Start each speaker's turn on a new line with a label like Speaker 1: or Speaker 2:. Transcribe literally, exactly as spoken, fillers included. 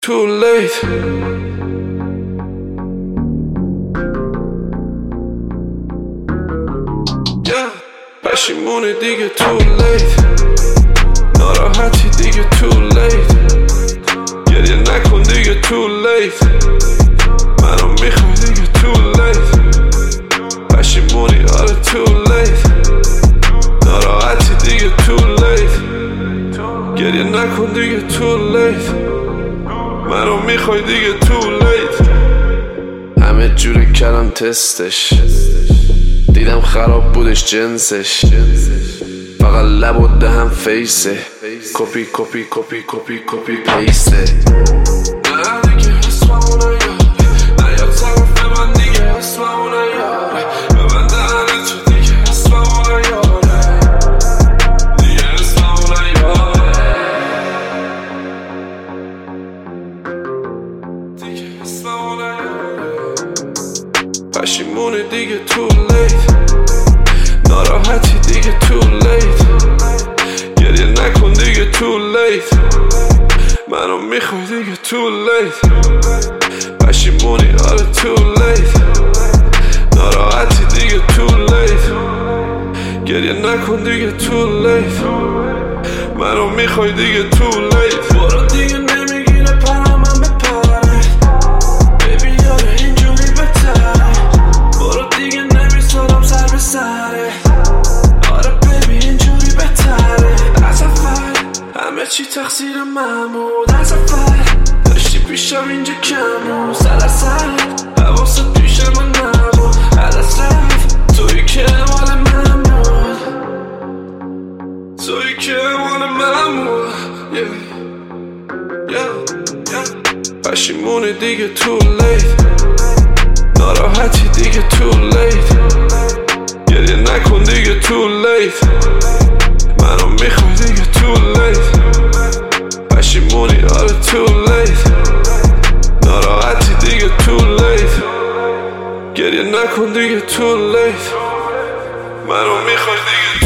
Speaker 1: Too late. Yeah. پشیمونی دیگه too late. ناراحتی دیگه too late. گریه نکن دیگه too late. منو میخوای دیگه too late. پشیمونی آره too late. ناراحتی دیگه too late. گریه نکن دیگه too late. منو میخوای دیگه too late. همه جوری کردم تستش، دیدم خراب بودش جنسش، فقط لب و دهم فیسه، کپی کپی کپی کپی کپی پیسته. نه دیگه اسممو نیاره، نیاد طرف من دیگه اسممو نیاره، ببند دهنت تو دیگه اسممو نیاره، دیگه اسممو نیاره، دیگه اسممو نیاره. پشیمونی دیگه too late. ناراحتی دیگه too late. گریه نکن دیگه too late. منو میخوای دیگه too late. پشیمونی آره too late. ناراحتی دیگه too late. گریه نکن دیگه too late. منو میخوای دیگه too late. برو دیگه نمیگیره پرامم به پره، بیبی یاره اینجوری بهتره. برو دیگه نمیسادم سر به سره، آره بیبی اینجوری بهتره. از اول همه چی تقصیر من بود، از اول داشتی پیشم اینجا کم بود، سر سر حواست پیش من نبود، عدس رفت توی که مال من بود، توی که مال من بود. yeah. yeah. yeah. پشیمونی دیگه too late. ناراحتی دیگه too late. گریه نکن دیگه too late. منو میخوای دیگه too late. پشیمونی آره too late. ناراحتی دیگه too late. گریه نکن دیگه too late. منو میخوای دیگه